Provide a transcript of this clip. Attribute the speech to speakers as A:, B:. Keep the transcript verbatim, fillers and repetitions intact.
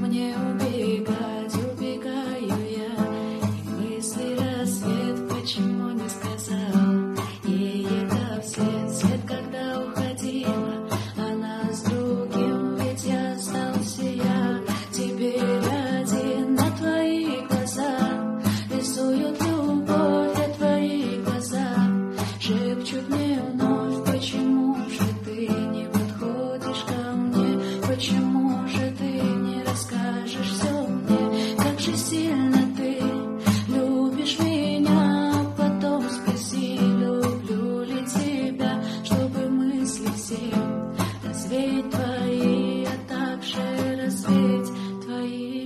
A: мне убегать, убегаю я. И мысли рассвет, почему не сказал ей это вслед, свет, когда уходила она с другим, ведь я остался я. Теперь один на твои глаза рисуют любовь, а твои глаза шепчут мне вновь.